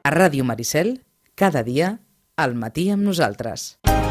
A Ràdio Maricel, cada dia, al matí amb nosaltres.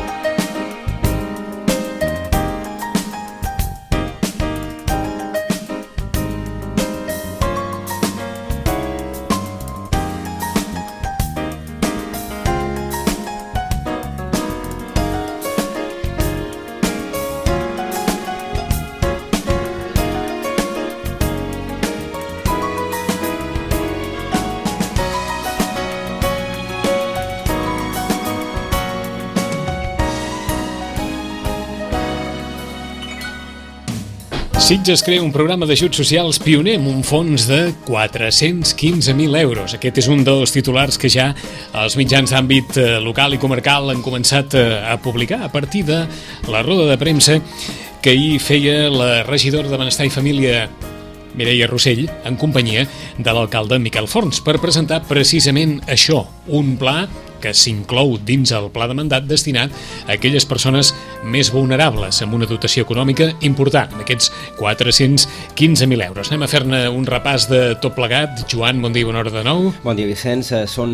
Sitges crea un programa d'ajuts socials pioner amb un fons de 415.000 euros. Aquest és un dels titulars que ja els mitjans d'àmbit local i comarcal han començat a publicar a partir de la roda de premsa que ahir feia la regidora de Benestar i Família, Mireia Rossell, en companyia de l'alcalde Miquel Forns, per presentar precisament això, un pla que s'inclou dins el pla de mandat destinat a aquelles persones més vulnerables, amb una dotació econòmica important, aquests 415.000 euros. Anem a fer-ne un repàs de tot plegat. Joan, bon dia, bona hora de nou. Bon dia, Vicenç.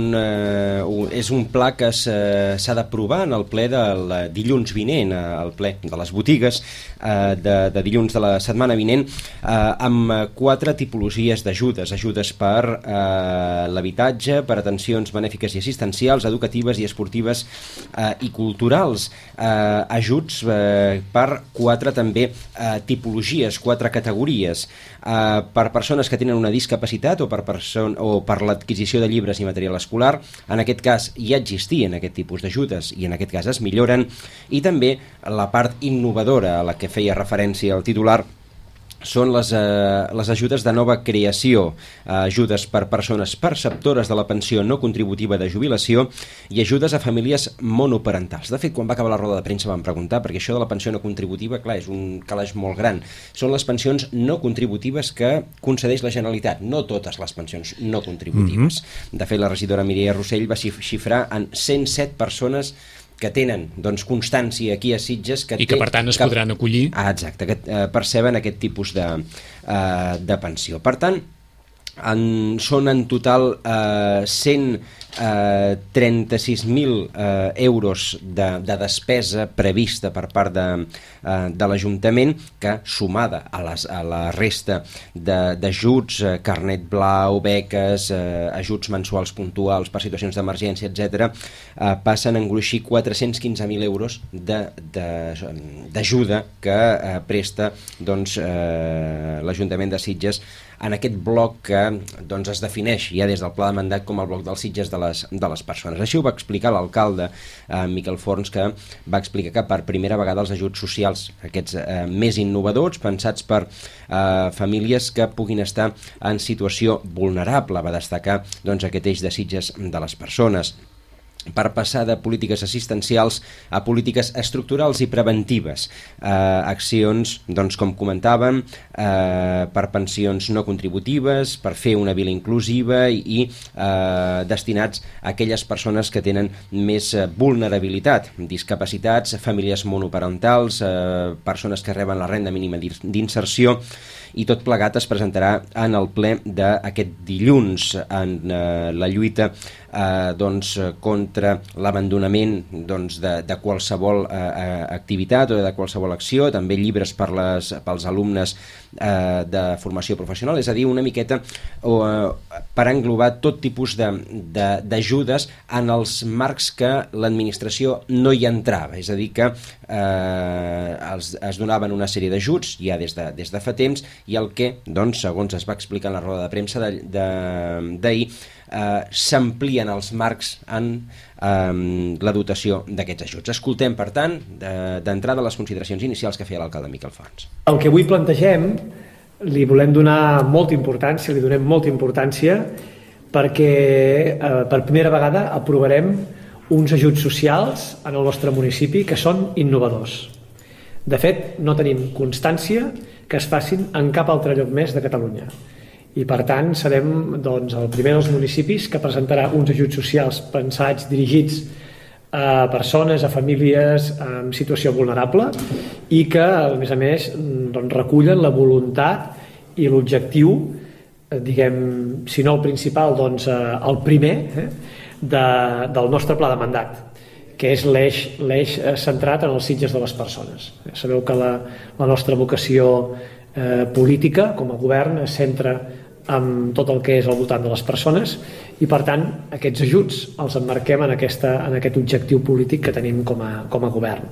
És un pla que s'ha d'aprovar en el ple del dilluns vinent, el ple de les botigues de dilluns de la setmana vinent, amb 4 tipologies d'ajudes. Ajudes per l'habitatge, per atencions benèfiques i assistencials, educatives i esportives i culturals. Ajuts per 4 també tipologies, 4 categories, per persones que tenen una discapacitat o per l'adquisició de llibres i material escolar. En aquest cas ja existien aquest tipus d'ajudes i en aquest cas es milloren, i també la part innovadora a la que feia referència el titular són les ajudes de nova creació, ajudes per persones perceptores de la pensió no contributiva de jubilació i ajudes a famílies monoparentals. De fet, quan va acabar la roda de premsa vam preguntar, perquè això de la pensió no contributiva, clar, és un calaix molt gran. Són les pensions no contributives que concedeix la Generalitat, no totes les pensions no contributives. De fet, la regidora Mireia Rossell va xifrar en 107 persones que tenen constància aquí a Sitges i que per tant es podran acollir. Exacte, que perceben aquest tipus de pensió. Per tant, són en total 136.000 euros de despesa prevista per part de l'Ajuntament, que sumada a la resta d'ajuts, carnet blau, beques, ajuts mensuals puntuals per situacions d'emergència, etc., passen a engruixir 415.000 euros d'ajuda que presta l'Ajuntament de Sitges en aquest bloc que es defineix ja des del pla de mandat com el bloc dels Sitges de les persones. Així ho va explicar l'alcalde Miquel Forns, que va explicar que per primera vegada els ajuts socials, aquests més innovadors, pensats per famílies que puguin estar en situació vulnerable, va destacar aquest eix de Sitges de les persones, per passar de polítiques assistencials a polítiques estructurals i preventives. Accions, com comentàvem, per pensions no contributives, per fer una vila inclusiva i destinats a aquelles persones que tenen més vulnerabilitat, discapacitats, famílies monoparentals, persones que reben la renda mínima d'inserció, i tot plegat es presentarà en el ple d'aquest dilluns en la lluita contra l'abandonament de qualsevol activitat o de qualsevol acció, també llibres pels alumnes de formació professional, és a dir, una miqueta per englobar tot tipus d'ajudes en els marcs que l'administració no hi entrava, és a dir, que es donaven una sèrie d'ajuts ja des de fa temps, i el que, segons es va explicar en la roda de premsa d'ahir, s'amplien els marcs en la dotació d'aquests ajuts. Escoltem, per tant, d'entrada les consideracions inicials que feia l'alcalde Miquel Forns. El que avui plantegem li volem donar molta importància, li donem molta importància perquè per primera vegada aprovarem uns ajuts socials en el nostre municipi que són innovadors. De fet, no tenim constància que es facin en cap altre lloc més de Catalunya. I per tant serem el primer dels municipis que presentarà uns ajuts socials pensats, dirigits a persones, a famílies en situació vulnerable i que a més recullen la voluntat i l'objectiu diguem, si no el principal, doncs el primer del nostre pla de mandat, que és l'eix centrat en els Sitges de les persones. Sabeu que la nostra vocació política com a govern es centra en tot el que és al voltant de les persones i, per tant, aquests ajuts els emmarquem en aquest objectiu polític que tenim com a govern.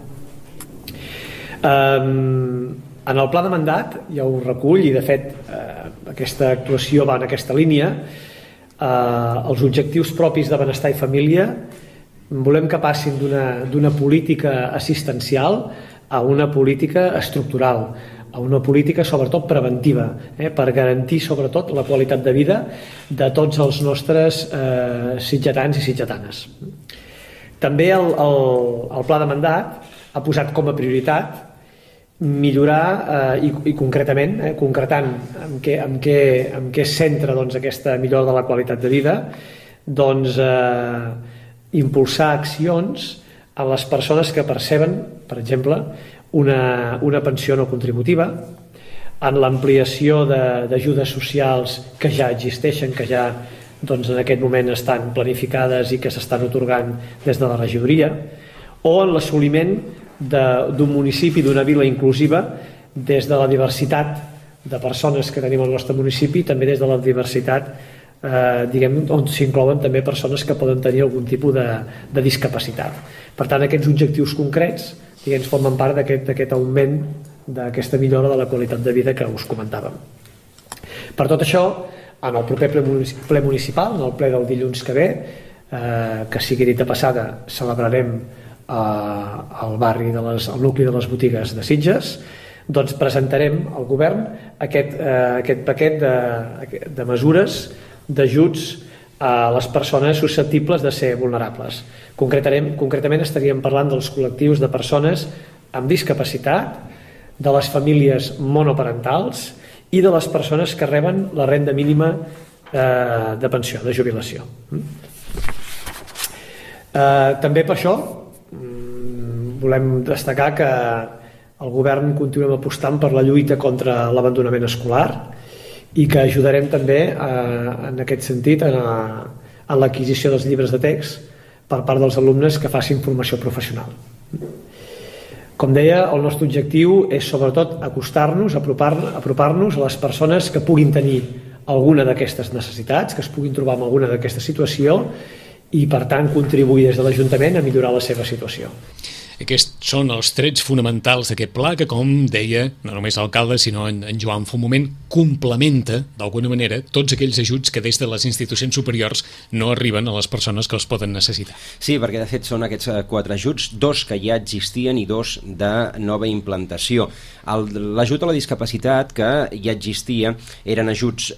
En el pla de mandat ja ho recull i, de fet, aquesta actuació va en aquesta línia. Els objectius propis de benestar i família volem que passin d'una política assistencial a una política estructural, a una política sobretot preventiva, per garantir sobretot la qualitat de vida de tots els nostres sitgetans i sitgetanes. També el pla de mandat ha posat com a prioritat millorar i concretant en què es centra aquesta millora de la qualitat de vida, impulsar accions a les persones que perceben, per exemple, una pensió no contributiva, en l'ampliació d'ajudes socials que ja existeixen, que ja en aquest moment estan planificades i que s'estan atorgant des de la regidoria, o en l'assoliment d'un municipi, d'una vila inclusiva, des de la diversitat de persones que tenim al nostre municipi, també des de la diversitat on s'inclouen també persones que poden tenir algun tipus de discapacitat. Per tant, aquests objectius concrets formen part d'aquest augment, d'aquesta millora de la qualitat de vida que us comentàvem. Per tot això, en el proper ple municipal, en el ple del dilluns que ve, que sigui dit de passada, celebrarem al barri, al nucli de les botigues de Sitges, doncs presentarem al govern aquest paquet de mesures d'ajuts a les persones susceptibles de ser vulnerables. Concretament estaríem parlant dels col·lectius de persones amb discapacitat, de les famílies monoparentals i de les persones que reben la renda mínima de pensió, de jubilació. També per això volem destacar que el govern continuem apostant per la lluita contra l'abandonament escolar i que ajudarem també en aquest sentit en l'adquisició dels llibres de text per part dels alumnes que facin formació professional. Com deia, el nostre objectiu és sobretot acostar-nos, apropar-nos a les persones que puguin tenir alguna d'aquestes necessitats, que es puguin trobar en alguna d'aquesta situació i, per tant, contribuir des de l'Ajuntament a millorar la seva situació. Aquests són els trets fonamentals d'aquest pla que, com deia, no només l'alcalde, sinó en Joan fa un moment, complementa, d'alguna manera, tots aquells ajuts que des de les institucions superiors no arriben a les persones que els poden necessitar. Sí, perquè de fet són aquests 4 ajuts, 2 que ja existien i 2 de nova implantació. L'ajut a la discapacitat, que ja existia, eren ajuts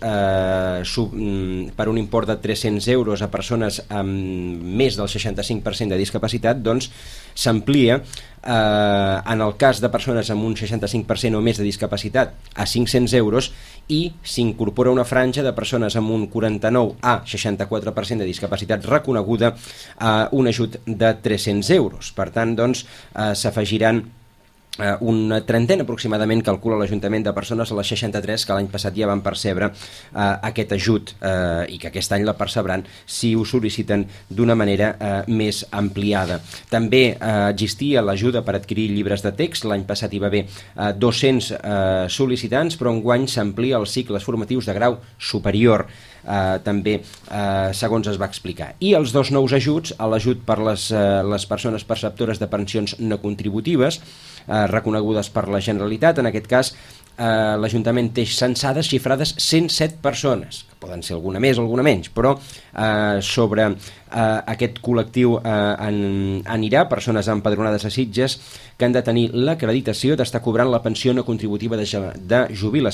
per un import de 300 euros a persones amb més del 65% de discapacitat, doncs s'amplia en el cas de persones amb un 65% o més de discapacitat a 500 euros i s'incorpora una franja de persones amb un 49 a 64% de discapacitat reconeguda a un ajut de 300 euros. Per tant, doncs, s'afegiran una trentena aproximadament, calcula l'Ajuntament, de persones a les 63 que l'any passat ja van percebre aquest ajut i que aquest any la percebran si ho sol·liciten d'una manera més ampliada. També existia l'ajuda per adquirir llibres de text. L'any passat hi va haver 200 sol·licitants, però enguany s'amplia els cicles formatius de grau superior, també segons es va explicar. I els 2 nous ajuts, l'ajut per les persones perceptores de pensions no contributives reconegudes per la Generalitat. En aquest cas l'Ajuntament té censades, xifrades 107 persones, que poden ser alguna més o alguna menys, però sobre aquest col·lectiu anirà persones empadronades a Sitges que han de tenir l'acreditació d'estar cobrant la pensió no contributiva de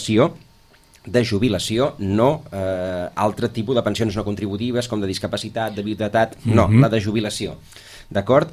jubilació, no altre tipus de pensions no contributives com de discapacitat, de viudetat, no, la de jubilació, d'acord?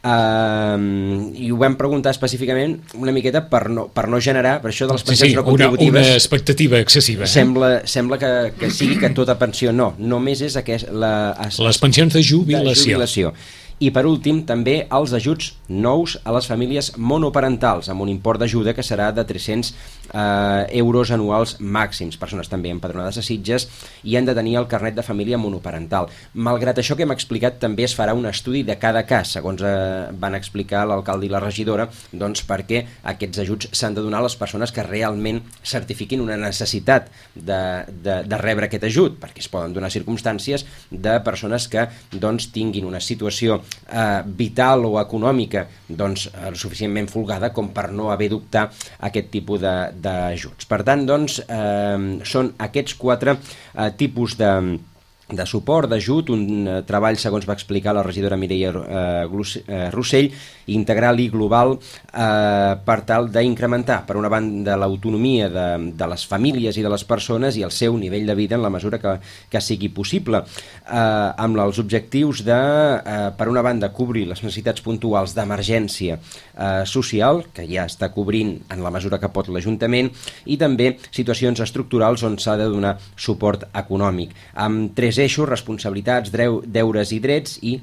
I ho vam preguntar específicament una miqueta per no generar, per això de les pensions no contributives, una expectativa excessiva. Sembla que sigui que tota pensió no, només és les pensions de jubilació. I per últim, també els ajuts nous a les famílies monoparentals, amb un import d'ajuda que serà de 300 euros anuals màxims. Persones també empadronades a Sitges i han de tenir el carnet de família monoparental. Malgrat això que hem explicat, també es farà un estudi de cada cas, segons van explicar l'alcalde i la regidora, doncs perquè aquests ajuts s'han de donar a les persones que realment certifiquin una necessitat de rebre aquest ajut, perquè es poden donar circumstàncies de persones que doncs tinguin una situació vital o econòmica doncs suficientment folgada com per no haver d'optar a aquest tipus d'ajuts. Per tant, doncs, són aquests 4 tipus de suport, d'ajut, un treball, segons va explicar la regidora Mireia Rossell, integral i global per tal d'incrementar, per una banda, l'autonomia de les famílies i de les persones i el seu nivell de vida en la mesura que sigui possible, amb els objectius de, per una banda, cobrir les necessitats puntuals d'emergència social, que ja està cobrint en la mesura que pot l'Ajuntament, i també situacions estructurals on s'ha de donar suport econòmic, amb 3 eixos: responsabilitats, deures i drets, i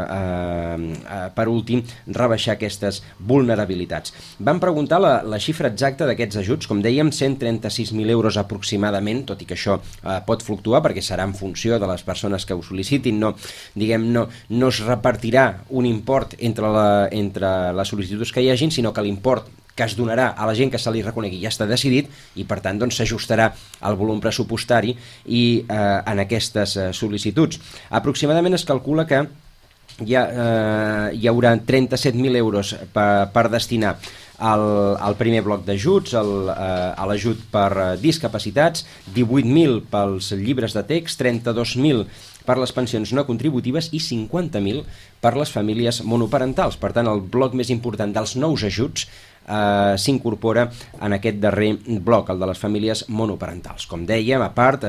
per últim rebaixar aquestes vulnerabilitats. Vam preguntar la xifra exacta d'aquests ajuts, com dèiem, 136.000 euros aproximadament, tot i que això pot fluctuar perquè serà en funció de les persones que ho sol·licitin, no es repartirà un import entre les sol·licituds que hi hagin, sinó que l'import que es donarà a la gent que se li reconegui ja està decidit i per tant doncs s'ajustarà el volum pressupostari en aquestes sol·licituds. Aproximadament es calcula que hi haurà 37.000 euros per destinar al primer bloc d'ajuts, a l'ajut per discapacitats, 18.000 pels llibres de text, 32.000 per les pensions no contributives i 50.000 per les famílies monoparentals. Per tant, el bloc més important dels nous ajuts s'incorpora en aquest darrer bloc, el de les famílies monoparentals. Com dèiem, a part,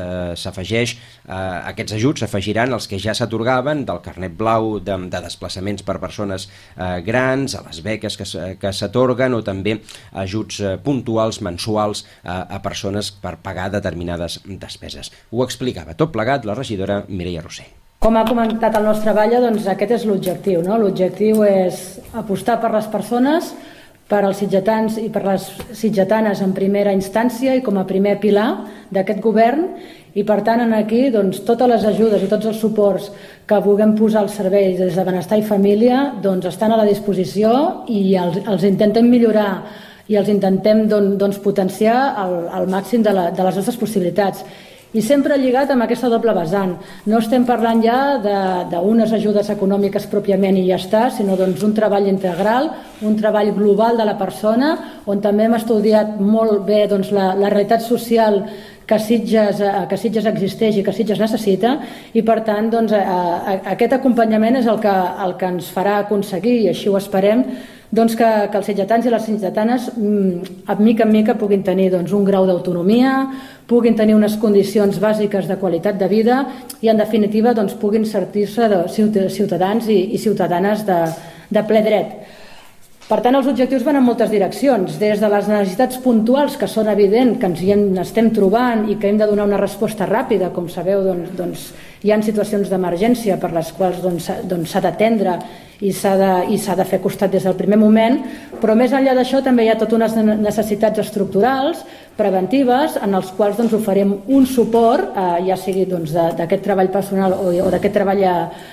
aquests ajuts s'afegiran els que ja s'atorgaven del carnet blau de desplaçaments per persones grans, a les beques que s'atorguen, o també ajuts puntuals mensuals a persones per pagar determinades despeses. Ho explicava tot plegat la regidora Mireia Rossell. Com ha comentat el nostre Batlle, doncs aquest és l'objectiu, no? L'objectiu és apostar per les persones, per als sitgetans i per les sitgetanes en primera instància i com a primer pilar d'aquest govern, i per tant aquí doncs, totes les ajudes i tots els suports que vulguem posar al servei des de Benestar i Família doncs, estan a la disposició i els intentem millorar i els intentem doncs, potenciar al màxim de les nostres possibilitats. I sempre lligat amb aquesta doble vessant. No estem parlant ja d'unes ajudes econòmiques pròpiament i ja està, sinó doncs, un treball integral, un treball global de la persona, on també hem estudiat molt bé doncs, la realitat social que Sitges existeix i que Sitges necessita, i per tant doncs, aquest acompanyament és el que ens farà aconseguir, i així ho esperem, doncs que els sitgetans i les sitgetanes de mica en mica puguin tenir doncs, un grau d'autonomia, puguin tenir unes condicions bàsiques de qualitat de vida i en definitiva doncs, puguin sentir-se ciutadans i ciutadanes de ple dret. Per tant, els objectius van en moltes direccions, des de les necessitats puntuals, que són evidents, que ens hi estem trobant i que hem de donar una resposta ràpida. Com sabeu, doncs, hi ha situacions d'emergència per les quals s'ha d'atendre i s'ha de fer costat des del primer moment, però més enllà d'això també hi ha totes unes necessitats estructurals, preventives, en els quals oferim un suport, ja sigui d'aquest treball personal o d'aquest treball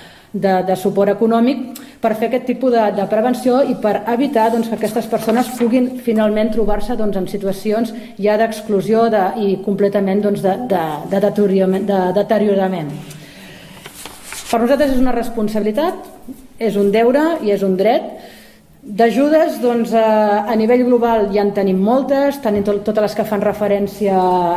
de suport econòmic, per fer aquest tipus de prevenció i per evitar que aquestes persones puguin finalment trobar-se en situacions ja d'exclusió i completament de deteriorament. Per nosaltres és una responsabilitat, és un deure i és un dret. D'ajudes, a nivell global ja en tenim moltes, tenim totes les que fan referència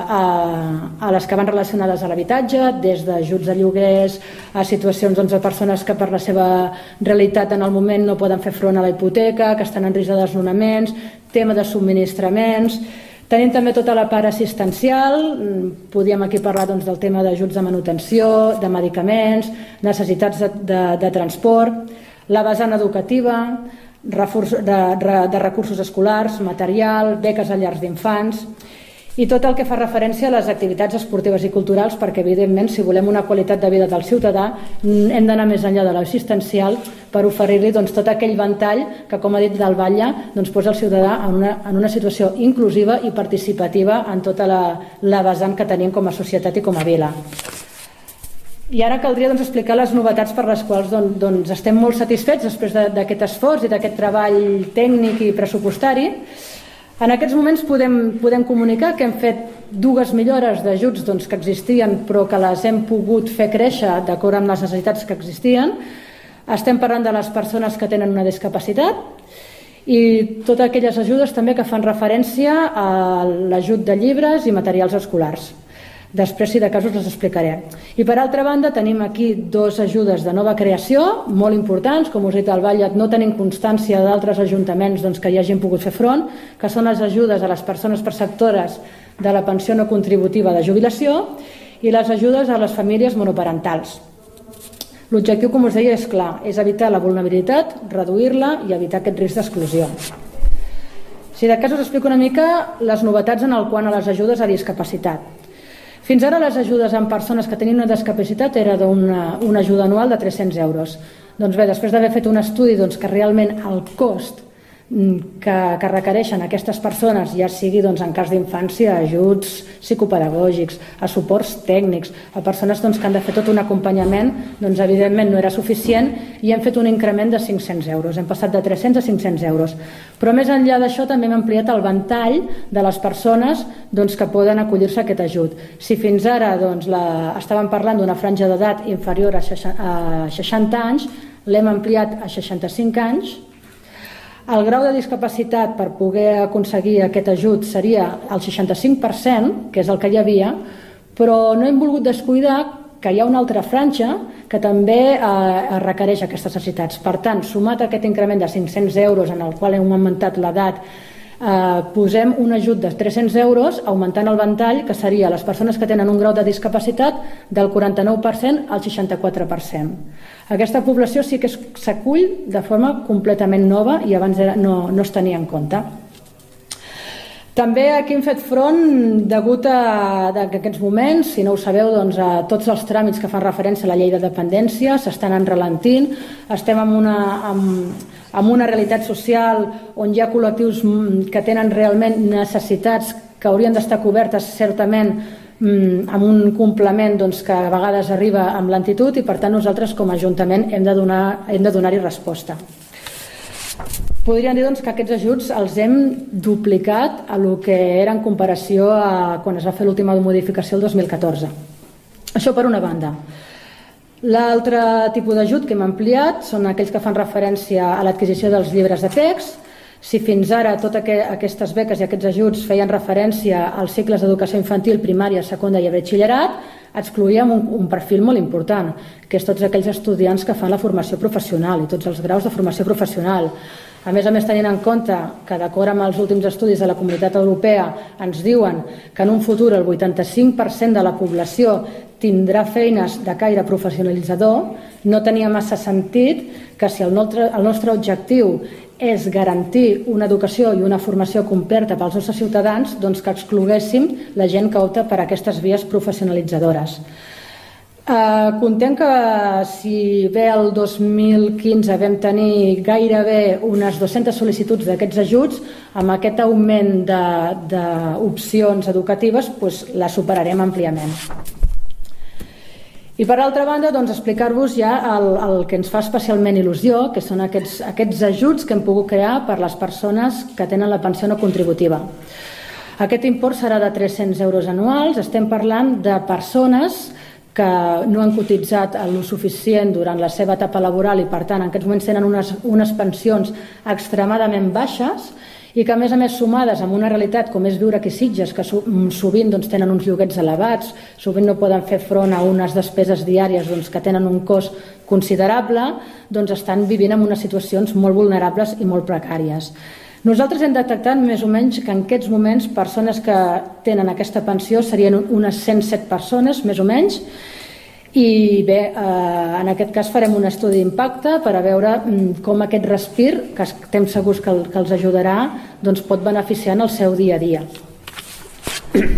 a les que van relacionades a l'habitatge, des d'ajuts a lloguers a situacions de persones que per la seva realitat en el moment no poden fer front a la hipoteca, que estan en risc de desnonaments, tema de subministraments. Tenim també tota la part assistencial, podíem aquí parlar del tema d'ajuts de manutenció, de medicaments, necessitats de transport, la vessant educativa, de recursos escolars, material, beques a llars d'infants. i tot el que fa referència a les activitats esportives i culturals, perquè evidentment si volem una qualitat de vida del ciutadà hem d'anar més enllà de l'assistencial per oferir-li tot aquell ventall que, com ha dit del Batlle, posa el ciutadà en una situació inclusiva i participativa en tota la vessant que tenim com a societat i com a vila. I ara caldria explicar les novetats per les quals estem molt satisfets després d'aquest esforç i d'aquest treball tècnic i pressupostari. En aquests moments podem comunicar que hem fet 2 millores d'ajuts que existien però que les hem pogut fer créixer d'acord amb les necessitats que existien. Estem parlant de les persones que tenen una discapacitat i totes aquelles ajudes també que fan referència a l'ajut de llibres i materials escolars. Després, si de casos, les explicaré. I per altra banda, tenim aquí 2 ajudes de nova creació, molt importants, com us he dit al Batlle, no tenim constància d'altres ajuntaments que hi hagin pogut fer front, que són les ajudes a les persones perceptores de la pensió no contributiva de jubilació i les ajudes a les famílies monoparentals. L'objectiu, com us deia, és clar, és evitar la vulnerabilitat, reduir-la i evitar aquest risc d'exclusió. Si de cas us explico una mica les novetats en el quant a les ajudes a discapacitat. Fins ara les ajudes en persones que tenien una discapacitat era una ajuda anual de 300 euros. Doncs bé, després d'haver fet un estudi que realment el cost que requereixen aquestes persones, ja sigui en cas d'infància, ajuts psicopedagògics, a suports tècnics, a persones que han de fer tot un acompanyament, evidentment no era suficient i hem fet un increment de 500 euros. Hem passat de 300 a 500 euros. Però més enllà d'això també hem ampliat el ventall de les persones que poden acollir-se a aquest ajut. Si fins ara estàvem parlant d'una franja d'edat inferior a 60 anys, l'hem ampliat a 65 anys. El grau de discapacitat per poder aconseguir aquest ajut seria el 65%, que és el que hi havia, però no hem volgut descuidar que hi ha una altra franja que també requereix aquestes necessitats. Per tant, sumat a aquest increment de 500 euros en el qual hem augmentat l'edat, posem un ajut de 300 euros augmentant el ventall, que seria les persones que tenen un grau de discapacitat del 49% al 64%. Aquesta població sí que s'acull de forma completament nova i abans no es tenia en compte. També aquí hem fet front degut a que en aquests moments, si no ho sabeu, a tots els tràmits que fan referència a la llei de dependència s'estan enralentint, estem en una realitat social on hi ha col·lectius que tenen realment necessitats que haurien d'estar cobertes certament amb un complement que a vegades arriba amb lentitud i per tant nosaltres com a Ajuntament hem de donar-hi resposta. Podríem dir que aquests ajuts els hem duplicat a el que era en comparació a quan es va fer l'última modificació el 2014. Això per una banda. L'altre tipus d'ajut que hem ampliat són aquells que fan referència a l'adquisició dels llibres de text. Si fins ara totes aquestes beques i aquests ajuts feien referència als cicles d'educació infantil, primària, secundària i batxillerat, excloíem un perfil molt important, que és tots aquells estudiants que fan la formació professional i tots els graus de formació professional. A més, tenint en compte que d'acord amb els últims estudis de la Comunitat Europea ens diuen que en un futur el 85% de la població tindrà feines de caire professionalitzador, no tenia massa sentit que si el nostre objectiu és garantir una educació i una formació completa pels nostres ciutadans, que excloguéssim la gent que opta per aquestes vies professionalitzadores. Contem que si bé el 2015 vam tenir gairebé unes 200 sol·licituds d'aquests ajuts, amb aquest augment d'opcions educatives la superarem àmpliament. I per altra banda, explicar-vos ja el que ens fa especialment il·lusió, que són aquests ajuts que hem pogut crear per les persones que tenen la pensió no contributiva. Aquest import serà de 300 euros anuals. Estem parlant de persones que no han cotitzat el suficient durant la seva etapa laboral i per tant en aquests moments tenen unes pensions extremadament baixes i que a més sumades amb una realitat com és viure aquí a Sitges, que sovint tenen uns lloguers elevats, sovint no poden fer front a unes despeses diàries que tenen un cost considerable, estan vivint en unes situacions molt vulnerables i molt precàries. Nosaltres hem detectat més o menys que en aquests moments persones que tenen aquesta pensió serien unes 107 persones, més o menys, i bé, en aquest cas farem un estudi d'impacte per a veure com aquest respir, que estem segurs que els ajudarà, pot beneficiar en el seu dia a dia.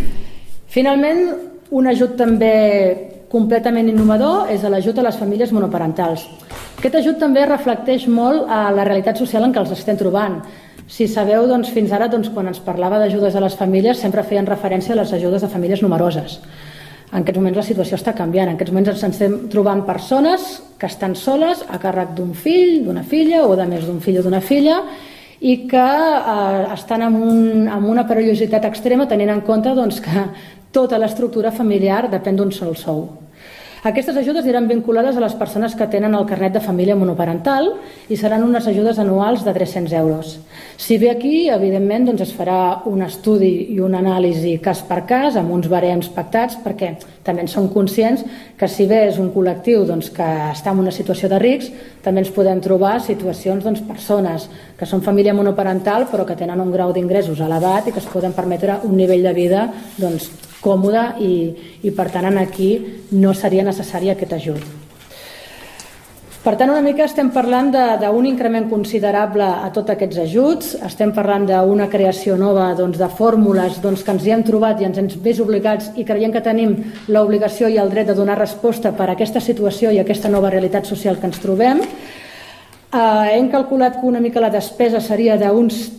Finalment, un ajut també completament innovador és l'ajut a les famílies monoparentals. Aquest ajut també reflecteix molt a la realitat social en què els estem trobant. Si sabeu, fins ara, quan ens parlava d'ajudes a les famílies, sempre feien referència a les ajudes de famílies numeroses. En aquests moments la situació està canviant. En aquests moments ens estem trobant persones que estan soles a càrrec d'un fill, d'una filla o de més d'un fill o d'una filla i que estan amb una perillositat extrema tenint en compte que tota l'estructura familiar depèn d'un sol sou. Aquestes ajudes aniran vinculades a les persones que tenen el carnet de família monoparental i seran unes ajudes anuals de 300 euros. Si bé aquí, evidentment, es farà un estudi i una anàlisi cas per cas amb uns barems pactats perquè també en som conscients que si bé és un col·lectiu que està en una situació de risc, també ens podem trobar situacions persones que són família monoparental però que tenen un grau d'ingressos elevat i que es poden permetre un nivell de vida còmode i per tant aquí no seria necessari aquest ajut. Per tant, una mica estem parlant d'un increment considerable a tots aquests ajuts, estem parlant d'una creació nova de fórmules que ens hi hem trobat i ens hem vist obligats i creiem que tenim l'obligació i el dret de donar resposta per a aquesta situació i a aquesta nova realitat social que ens trobem. Hem calculat que una mica la despesa seria d'uns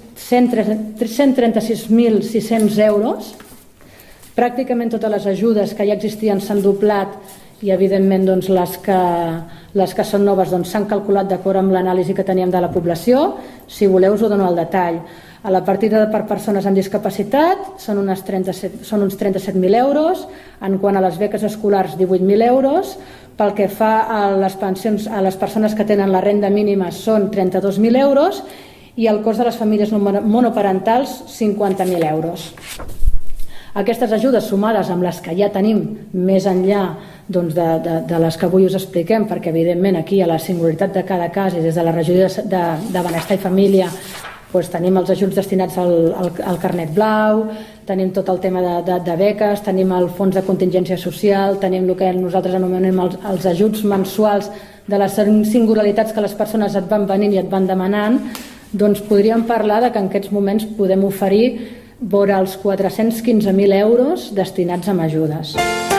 136.600 euros. Pràcticament totes les ajudes que ja existien s'han doblat i evidentment les que són noves s'han calculat d'acord amb l'anàlisi que teníem de la població. Si voleu us ho dono al detall. A la partida per persones amb discapacitat són uns 37.000 euros, en quant a les beques escolars 18.000 euros, pel que fa a les pensions a les persones que tenen la renda mínima són 32.000 euros i el cost de les famílies monoparentals 50.000 euros. Aquestes ajudes sumades amb les que ja tenim més enllà de les que avui us expliquem, perquè evidentment aquí a la singularitat de cada cas i des de la regió de Benestar i Família tenim els ajuts destinats al carnet blau, tenim tot el tema de beques, tenim el fons de contingència social, tenim el que nosaltres anomenem els ajuts mensuals de les singularitats que les persones et van venint i et van demanant. Podríem parlar que en aquests moments podem oferir vora els 415.000 euros destinats a ajudes.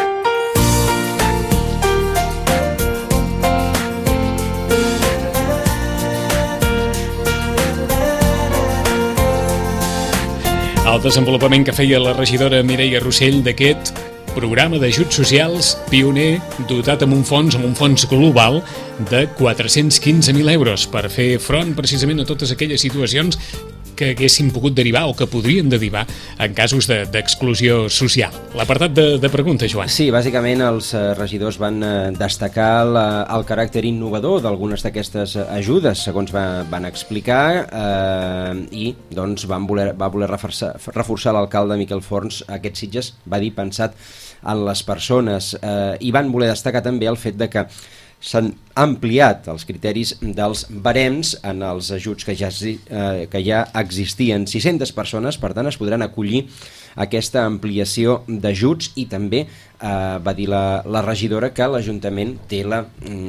El desenvolupament que feia la regidora Mireia Rossell d'aquest programa d'ajuts socials pioner dotat amb un fons global de 415.000 euros per fer front precisament a totes aquelles situacions que haguessin pogut derivar o que podrien derivar en casos d'exclusió social. L'apartat de preguntes, Joan. Sí, bàsicament els regidors van destacar el caràcter innovador d'algunes d'aquestes ajudes, segons van explicar, i va voler reforçar l'alcalde Miquel Forns aquests Sitges, va dir pensat en les persones, i van voler destacar també el fet de que s'han ampliat els criteris dels barems en els ajuts que ja existien. 600 persones, per tant, es podran acollir aquesta ampliació d'ajuts i també va dir la regidora que l'Ajuntament té la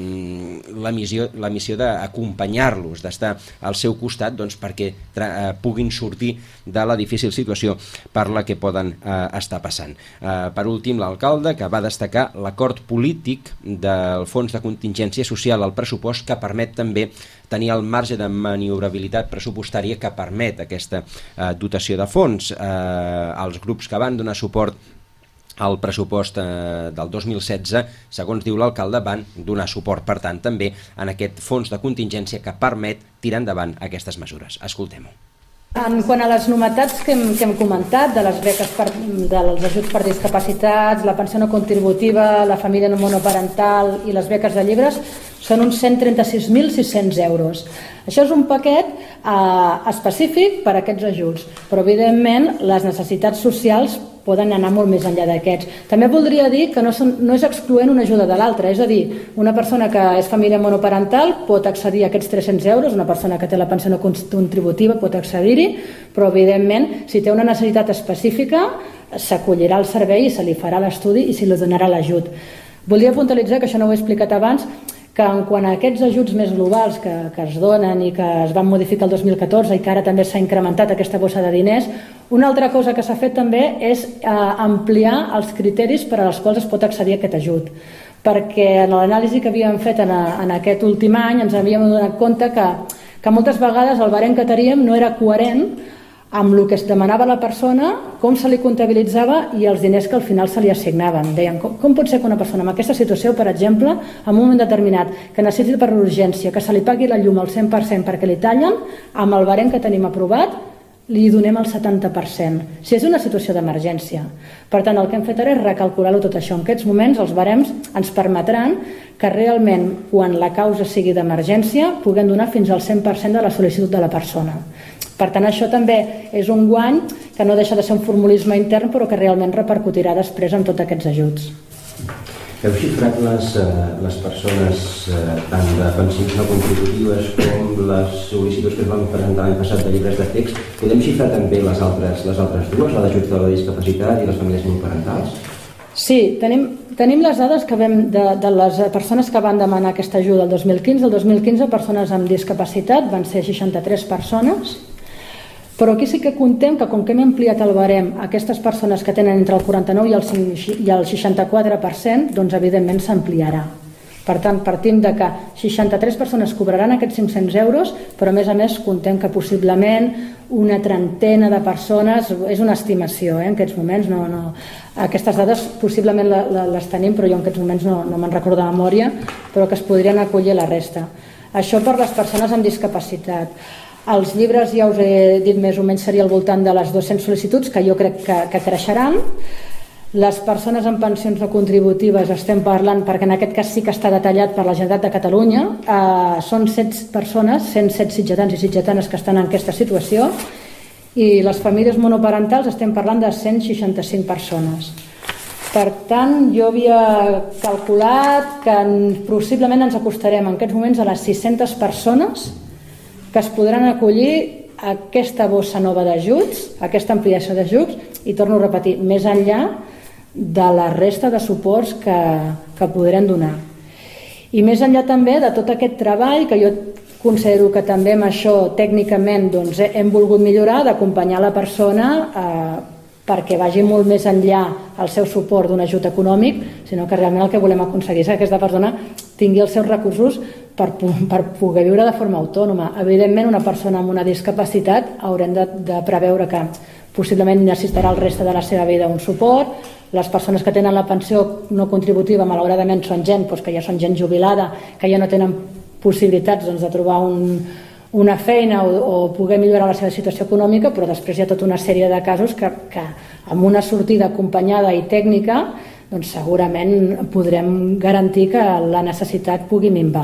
missió d'acompanyar-los, d'estar al seu costat perquè puguin sortir de la difícil situació per la que poden estar passant. Per últim, l'alcalde, que va destacar l'acord polític del Fons de Contingència Social al pressupost, que permet també tenir el marge de maniobrabilitat pressupostària que permet aquesta dotació de fons. Els grups que van donar suport al pressupost del 2016, segons diu l'alcalde, van donar suport, per tant, també en aquest fons de contingència que permet tirar endavant aquestes mesures. Escoltem-ho. En quant a les novetats que hem comentat, de les beques dels ajuts per discapacitats, la pensió no contributiva, la família no monoparental i les beques de llibres, són uns 136.600 euros. Això és un paquet específic per a aquests ajuts, però evidentment les necessitats socials poden anar molt més enllà d'aquests. També voldria dir que no és excloent una ajuda de l'altra, és a dir, una persona que és família monoparental pot accedir a aquests 300 euros, una persona que té la pensió no contributiva pot accedir-hi, però evidentment si té una necessitat específica s'acollirà al servei i se li farà l'estudi i se li donarà l'ajut. Volia puntualitzar, que això no ho he explicat abans, que en quant a aquests ajuts més globals que es donen i que es van modificar el 2014 i que ara també s'ha incrementat aquesta bossa de diners, Una altra cosa que s'ha fet també és ampliar els criteris per als quals es pot accedir a aquest ajut, perquè en l'anàlisi que havíem fet en aquest últim any ens havíem donat compte que moltes vegades el barem que teníem no era coherent amb el que es demanava a la persona, com se li comptabilitzava i els diners que al final se li assignaven. Deien, com pot ser que una persona en aquesta situació, per exemple, en un moment determinat, que necessita per urgència, que se li pagui la llum al 100% perquè li tallen, amb el barem que tenim aprovat, li donem el 70%, si és una situació d'emergència. Per tant, el que hem fet ara és recalcular-ho tot això. En aquests moments els barems ens permetran que realment, quan la causa sigui d'emergència, puguem donar fins al 100% de la sol·licitud de la persona. Per tant, això també és un guany que no deixa de ser un formulisme intern, però que realment repercutirà després en tots aquests ajuts. Heu xifrat les persones tant de pensions no contributives com les sol·licituds que es van presentar l'any passat de llibres de text. Podem xifrar també les altres dues, la d'ajut a la discapacitat i les famílies monoparentals? Sí, tenim les dades que vam de les persones que van demanar aquesta ajuda el 2015. El 2015 persones amb discapacitat van ser 63 persones, però aquí sí que contem que com que hem ampliat el barem a aquestes persones que tenen entre el 49 i el 64%, doncs evidentment s'ampliarà. Per tant, partim de que 63 persones cobraran aquests 500 euros, però a més contem que possiblement una trentena de persones, és una estimació en aquests moments, no. Aquestes dades possiblement les tenim, però jo en aquests moments no me'n recordo de memòria, però que es podrien acollir la resta. Això per les persones amb discapacitat. Els llibres, ja us he dit més o menys, seria al voltant de les 200 sol·licituds, que jo crec que creixeran. Les persones amb pensions no contributives estem parlant, perquè en aquest cas sí que està detallat per la Generalitat de Catalunya, són 7 persones, 107 sitgetans i sitgetanes que estan en aquesta situació, i les famílies monoparentals estem parlant de 165 persones. Per tant, jo havia calculat que possiblement ens acostarem en aquests moments a les 600 persones que es podran acollir a aquesta bossa nova d'ajuts, aquesta ampliació d'ajuts, i torno a repetir, més enllà de la resta de suports que podrem donar. I més enllà també de tot aquest treball, que jo considero que també amb això tècnicament hem volgut millorar, d'acompanyar la persona perquè vagi molt més enllà el seu suport d'un ajut econòmic, sinó que realment el que volem aconseguir és que aquesta persona tingui els seus recursos per poder viure de forma autònoma. Evidentment, una persona amb una discapacitat haurem de preveure que possiblement necessitarà el reste de la seva vida un suport. Les persones que tenen la pensió no contributiva, malauradament, són gent que ja són gent jubilada, que ja no tenen possibilitats de trobar una feina o poder millorar la seva situació econòmica, però després hi ha tota una sèrie de casos que amb una sortida acompanyada i tècnica segurament podrem garantir que la necessitat pugui minvar.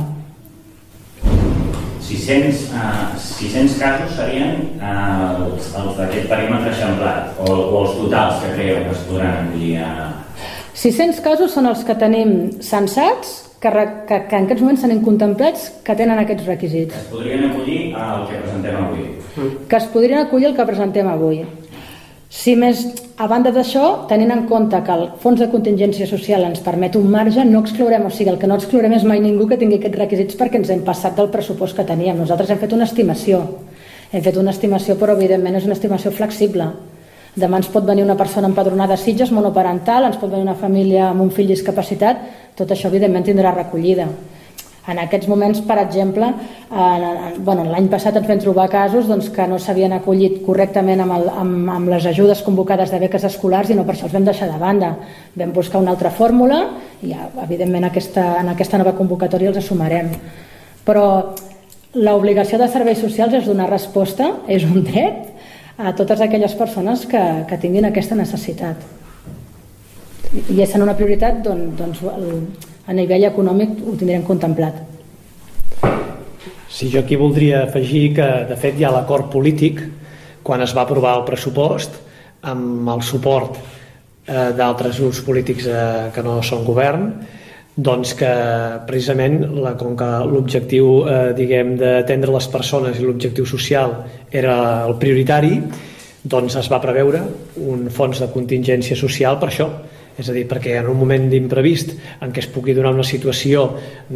600 casos serien els d'aquest perímetre eixamplat o els totals que creieu que es podran acollir a... 600 casos són els que tenim censats, que en aquests moments tenim contemplats que tenen aquests requisits. Que es podrien acollir al que presentem avui. Que es podrien acollir al que presentem avui. Si més, a banda d'això, tenint en compte que el fons de contingència social ens permet un marge, no exclourem, o sigui, el que no exclourem és mai ningú que tingui aquests requisits perquè ens hem passat del pressupost que teníem. Nosaltres hem fet una estimació, però evidentment és una estimació flexible. Demà ens pot venir una persona empadronada a Sitges, monoparental, ens pot venir una família amb un fill discapacitat, tot això evidentment tindrà recollida. En aquests moments, per exemple, l'any passat ens vam trobar casos que no s'havien acollit correctament amb les ajudes convocades de beques escolars i no per això els vam deixar de banda. Vam buscar una altra fórmula i evidentment en aquesta nova convocatòria els assumirem. Però l'obligació de serveis socials és donar resposta, és un dret, a totes aquelles persones que tinguin aquesta necessitat. I és una prioritat, a nivell econòmic ho tindrem contemplat. Sí, jo aquí voldria afegir que de fet hi ha l'acord polític quan es va aprovar el pressupost amb el suport d'altres grups polítics que no són govern, doncs que precisament com que l'objectiu d'atendre les persones i l'objectiu social era el prioritari, doncs es va preveure un fons de contingència social per això. És a dir, perquè en un moment d'imprevist en què es pugui donar una situació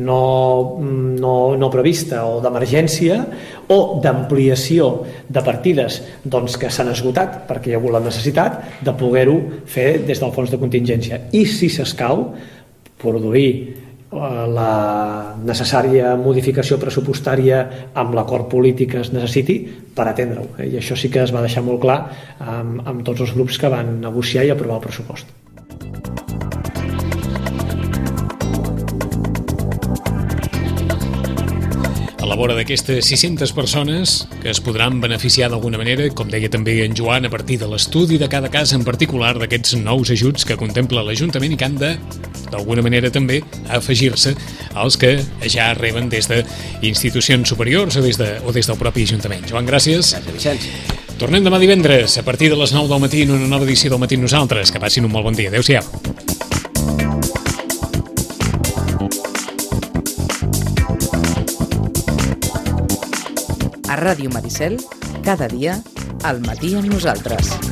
no prevista o d'emergència o d'ampliació de partides doncs, que s'han esgotat perquè hi ha hagut la necessitat de poder-ho fer des del fons de contingència. I si s'escau, produir la necessària modificació pressupostària amb l'acord polític que es necessiti per atendre-ho. I això sí que es va deixar molt clar amb tots els grups que van negociar i aprovar el pressupost. A la vora d'aquestes 600 persones que es podran beneficiar d'alguna manera, com deia també en Joan, a partir de l'estudi de cada cas en particular d'aquests nous ajuts que contempla l'Ajuntament i que han d'alguna manera també afegir-se als que ja reben des d'institucions superiors o des del propi Ajuntament. Joan, gràcies. Gràcies, Vicenç. Tornem demà divendres a partir de les 9 del matí en una nova edició del Matí amb Nosaltres. Que passin un molt bon dia. Adéu-siau. A Ràdio Maricel, cada dia, al matí amb nosaltres.